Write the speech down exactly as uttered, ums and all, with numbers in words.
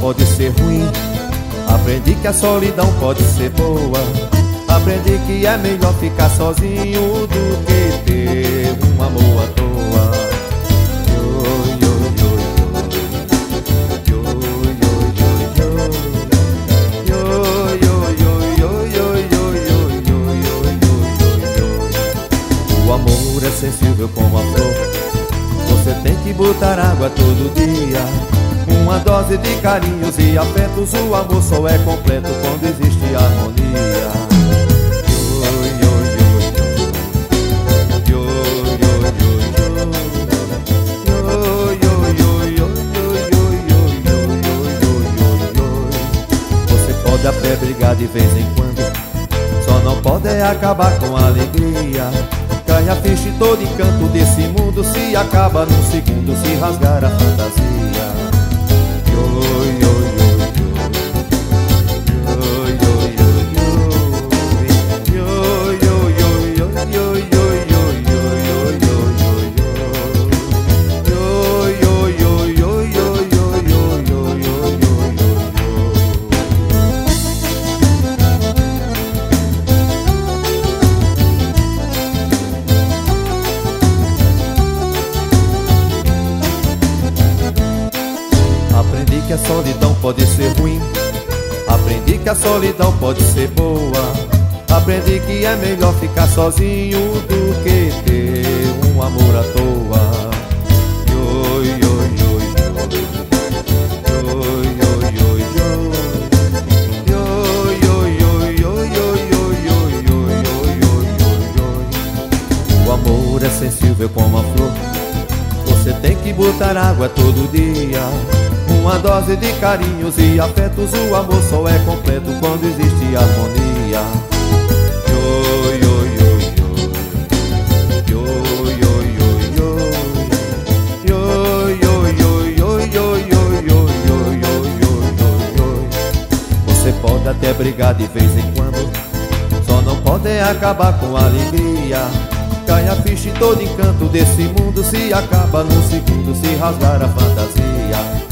pode ser ruim. Aprendi que a solidão pode ser boa. Aprendi que é melhor ficar sozinho do que ter um amor à toa. O amor é sensível como a flor. Você tem que botar água todo dia. Uma dose de carinhos e afetos. O amor só é completo quando existe harmonia. Você pode até brigar de vez em quando, só não pode é acabar com a alegria. Cai a ficha e todo encanto desse mundo se acaba num segundo, se rasgar a fantasia. Aprendi que a solidão pode ser ruim. Aprendi que a solidão pode ser boa. Aprendi que é melhor ficar sozinho do que ter um amor à toa. O amor é sensível como a flor. Você tem que botar água todo dia. Uma dose de carinhos e afetos. O amor só é completo quando existe harmonia. Você pode até brigar de vez em quando, só não pode é acabar com a alegria. Cai a ficha e todo encanto desse mundo se acaba num segundo, se rasgar a fantasia.